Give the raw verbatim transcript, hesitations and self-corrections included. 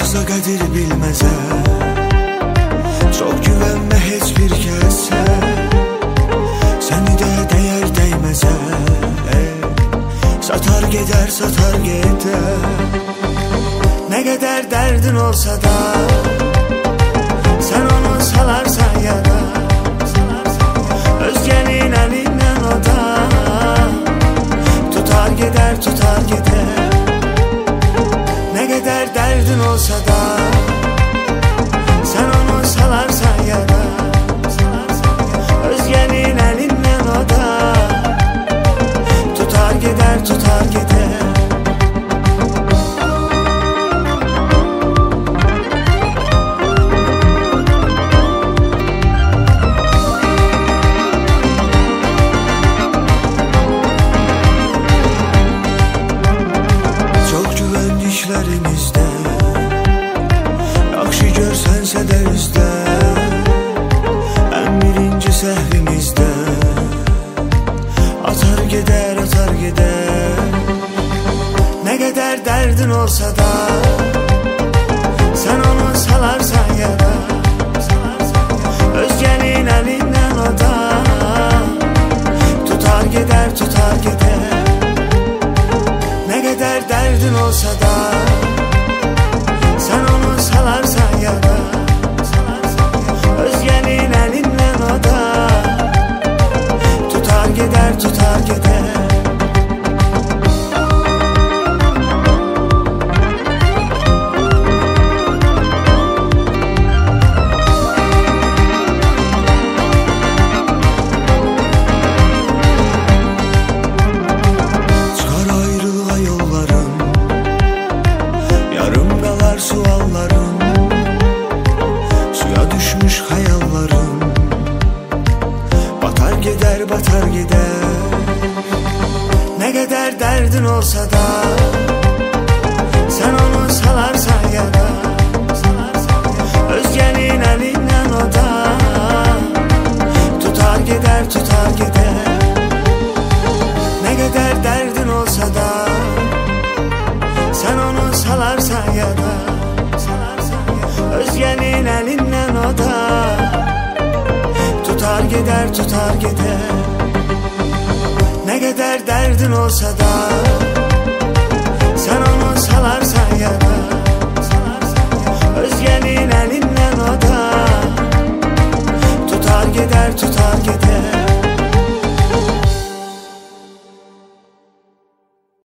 Naza qədir bilməzə, çox güvənmə heç bir kəsə, səni də dəyər dəyməzə, satar gedər, satar gedər. Nə qədər dərdin olsa da, sən onu salarsan yada, özgənin əlindən o da tutar gedər, tutar gedər. Nə qədər dərdin olsa da, sən onu salarsan yada, özgənin əlindən o da tutar gedər, tutar gedər. İşlərimizdə yaxşı görsənsə də üzdə, ən birinci səhvimizdə atar gedər, atar gedər. Nə qədər dərdin olsa da, sən onu salarsan yada, özgənin əlindən o da tutar gedər, tutar gedər. Nə qədər dərdin olsa da, sən onu salarsan yada, özgənin əlindən o da tutar gedər, tutar gedər. Suallarım, suya düşmüş hayallarım, batar gedər, batar gedər. Nə qədər dərdin olsa da, sən onu salarsan yada, özgənin əlindən o da tutar gedər, tutar gedər. Nə qədər dərdin olsa da, sən onu salarsan yada, özgənin əlindən o da tutar gedər, tutar gedər. Nə qədər dərdin olsa da, sən onu salarsan yada, özgənin əlindən o da tutar gedər, tutar gedər.